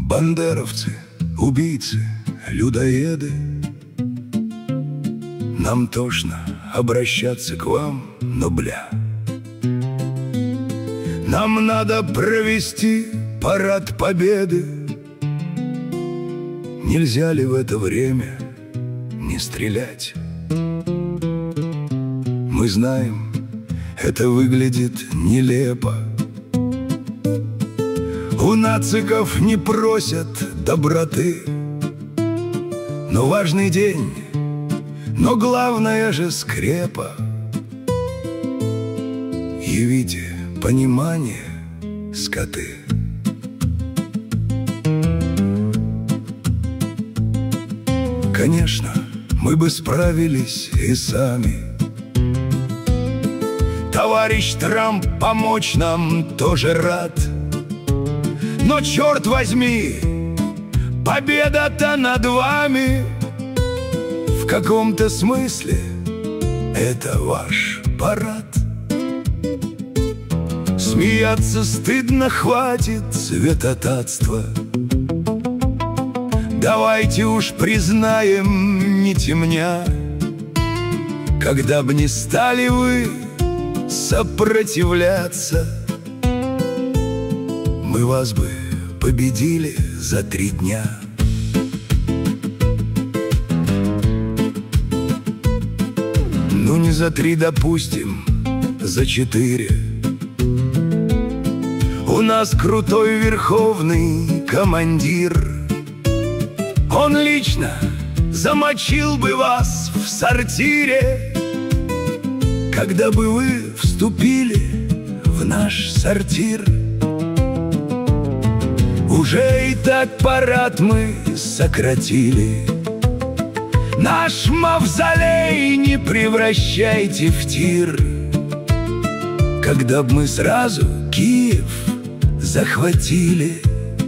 Бандеровцы, убийцы, людоеды, нам тошно обращаться к вам, но бля, нам надо провести парад победы. Нельзя ли в это время не стрелять? Мы знаем, это выглядит нелепо. У нациков не просят доброты, но важный день, но главное же скрепа. Явите понимание, скоты. Конечно, мы бы справились и сами. Товарищ Трамп помочь нам тоже рад. Но, черт возьми, победа-то над вами. В каком-то смысле это ваш парад. Смеяться стыдно, хватит святотатства. Давайте уж признаем, не темня, когда б не стали вы сопротивляться, мы вас бы победили за 3 дня. Ну не за 3, допустим, за 4. У нас крутой верховный командир. Он лично замочил бы вас в сортире, когда бы вы вступили в наш сортир. Уже и так парад мы сократили. Наш мавзолей не превращайте в тир. Когда б мы сразу Киев захватили,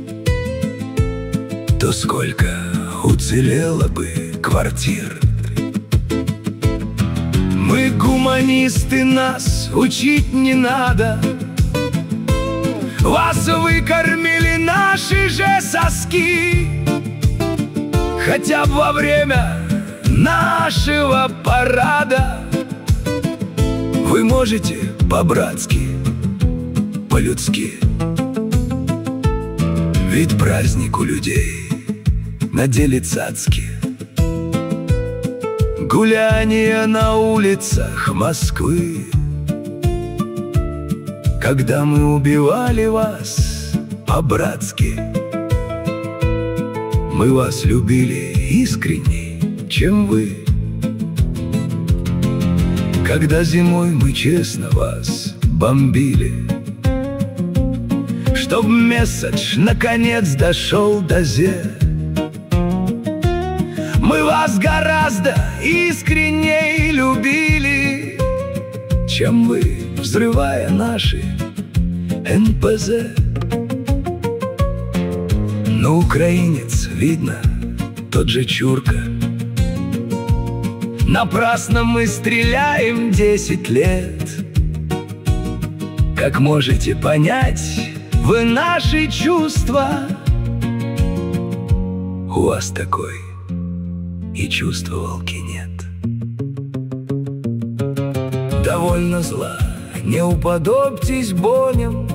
то сколько уцелело бы квартир. Мы гуманисты, нас учить не надо. Вас выкормили наши же соски. Хотя бы во время нашего парада вы можете по-братски, по-людски. Ведь праздник у людей на деле цацки. Гуляния на улицах Москвы. Когда мы убивали вас по-братски, мы вас любили искренней, чем вы. Когда зимой мы честно вас бомбили, чтоб месседж наконец дошел до Зе, мы вас гораздо искренней любили, чем вы, взрывая наши НПЗ. Но украинец, видно, тот же чурка. Напрасно мы стреляем 10 лет. Как можете понять вы наши чувства, у вас такой и чувствовалки нет. Довольно зла, не уподобьтесь боням.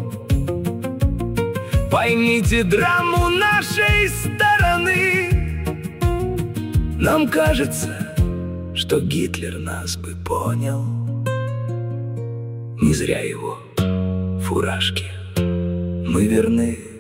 Поймите драму нашей стороны. Нам кажется, что Гитлер нас бы понял. Не зря его фуражки мы верны.